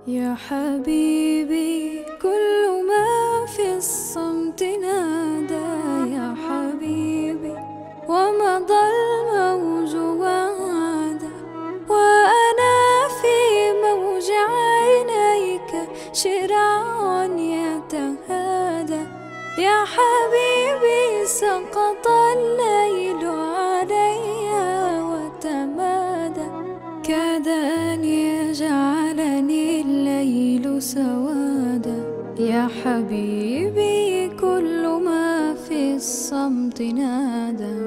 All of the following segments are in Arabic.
يا حبيبي كل ما في الصمت نادى يا حبيبي، ومضى الموج وعاد، وأنا في موج عينيك شراع يتهادى. يا حبيبي سقط الليل علي وتمادى، كاد أن يجعلني الليل سوادا. يا حبيبي كل ما في الصمت نادى.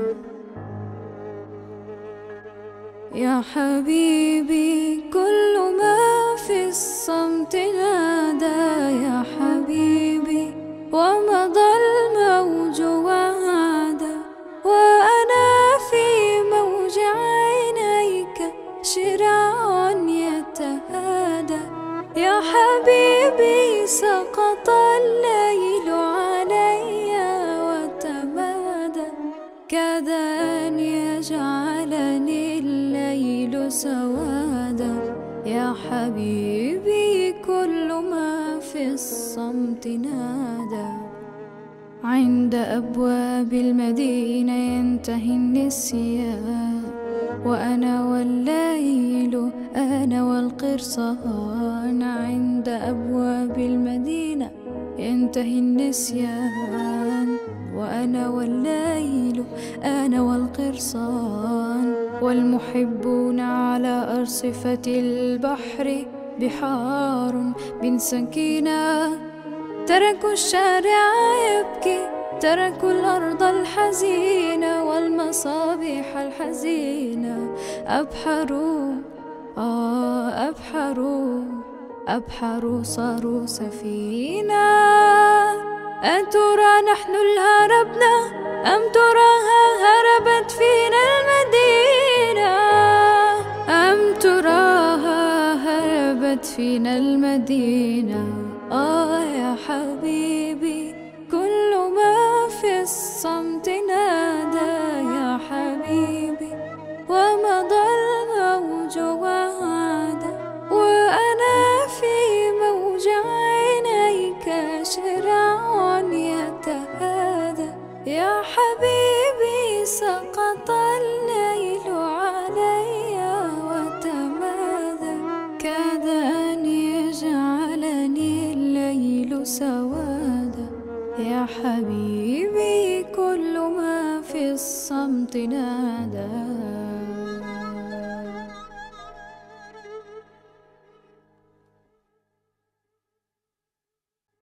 يا حبيبي كل ما في الصمت نادى يا حبيبي، ومضى الموج وعاد، وأنا في موج عينيك شراع يتهادى. يا حبيبي سقط الليل علي وتمادى، كاد أن يجعلني الليل سوادا. يا حبيبي كل ما في الصمت نادى. عند أبواب المدينة ينتهي النسيان، وأنا والليل أنا والقرصان. عند أبواب المدينة ينتهي النسيان، وأنا والليل أنا والقرصان. والمحبون على أرصفة البحر بحار من سكينة، تركوا الشارع يبكي، تركوا الأرض الحزينة والمصابيح الحزينة. أبحروا صاروا سفينة. أترى نحن الهربنا أم تراها هربت فينا المدينة؟ أم تراها هربت فينا المدينة؟ يا حبيبي كل ما في الصمت نادى يا حبيبي، ومضى الموج وعاد، وأنا في موج عينيك شراع يتهادى. يا حبيبي سقط الليل علي وتمادى، كاد أن يجعلني الليل سوادا. يا حبيبي كل ما في الصمت نادى.